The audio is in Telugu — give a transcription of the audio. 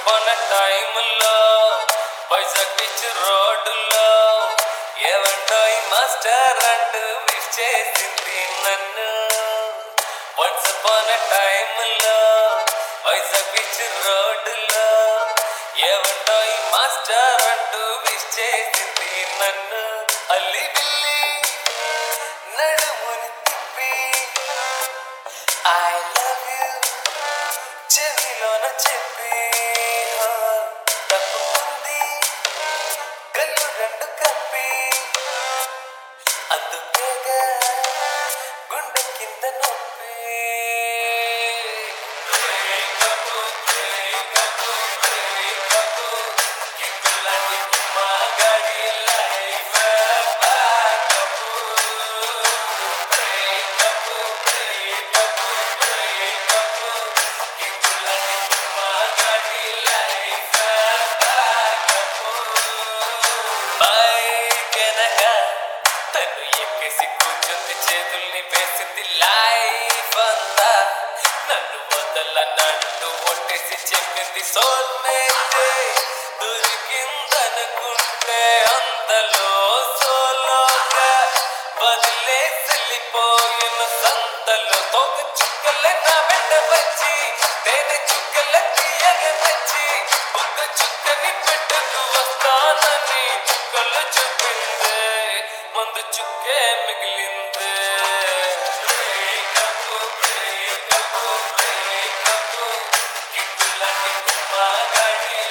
upon a time లో వైజాగ్ బీచ్ రోడ్డులో ఏమంటో ఈ మాస్టర్ అంటూ విష్ చేసింది నన్ను. వన్స్ upon a time లో వైజాగ్ బీచ్ రోడ్డులో ఏమంటో ఈ మాస్టర్ అంటూ విష్ చేసింది నన్ను. అల్లి బిల్లి నడుముని తిప్పి ఐ లవ్ యూ చెవిలోన చెప్పి తప్పుకుంది కళ్ళు రెండు కప్పి అందుకేగా గుండె కింద నొప్పి. తను ఎక్కేసి కూర్చుంది చేతుల్ని వేసింది లైఫ్ అంతా నన్ను వదలనట్టు ఒట్టేసి చెప్పింది సోల్మేటే దొరికిందనుకుంటే అంతలో సోలోగా వదిలేసెళ్ళిపోయిన సంతలో తోక చుక్కల నా వెంట వచ్చి తేనె చుక్కల తీయగా వచ్చి ఒక్క చుక్కని పెట్టకు వస్తానని చుక్కలు చెప్పిందే మందు చుక్కే మిగిలిందే. కిక్కులాంటి గుమ్మ గాడి